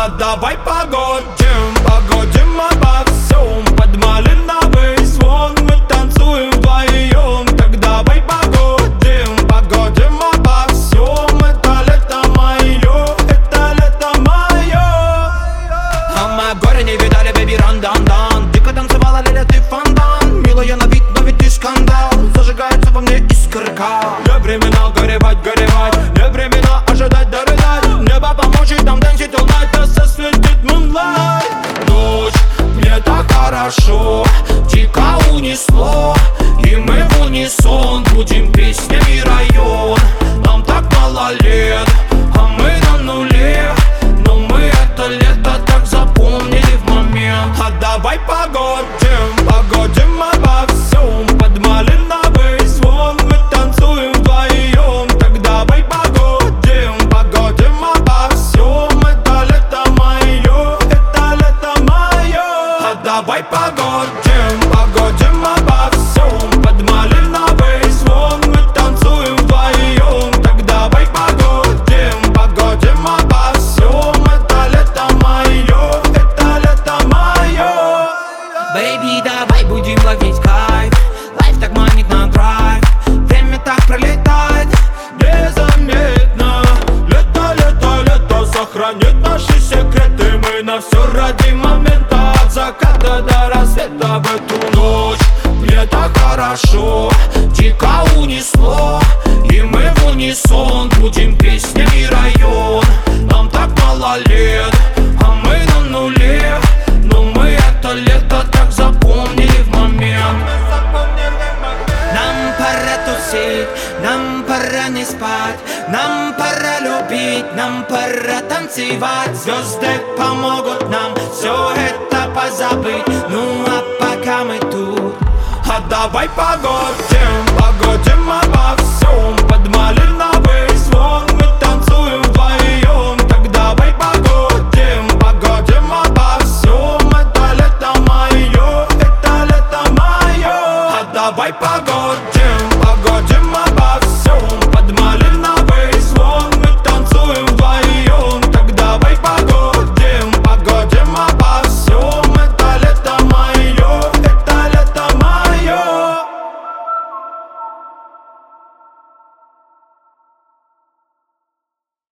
А давай погодим, погодим обо всем. Под малиновый звон мы танцуем вдвоем. Так давай погодим, погодим обо всем. Это лето мое, это лето мое. А мы горе не видали, бэби, ран-дан-дан. Дико танцевала, Леля, ты фонтан. Милая на вид, но ведь ты скандал. Зажигается во мне искорка. Не времена горевать, горевать. Не времена ожидать, дорыдать. Небо поможет нам танцить all night, да сосветит moonlight. Ночь, мне так хорошо, дико унесло. И мы в унисон будем песнями район. Нам так мало лет, а мы на нуле. Но мы это лето так запомнили в момент. А давай погодим, погодим обо всем. Под малиновый звон мы танцуем вдвоем. Так давай погодим, погодим обо всем. Это лето мое, это лето мое. А давай погодим, погодим обо всем. Под малиновый звон мы танцуем вдвоем. Так давай погодим, погодим обо всем. Это лето мое, это лето мое. Бэйби, давай будем ловить кайф. Лайф так манит на драйв. Время так пролетает Незаметно. Лето, лето, лето сохранит наши секреты. Мы на все ради момента. От заката до рассвета в эту ночь. Мне так хорошо, дико унесло. И мы в унисон будем песнями район. Нам так мало лет, а мы на нуле. Но мы это лето так запомнили в момент. Нам пора тусить, нам пора не спать. Нам пора любить, нам пора танцевать. Звезды помогут нам все это позабыть. Ну а пока мы тут, а давай погодим, погодим обо всем. Под малиновый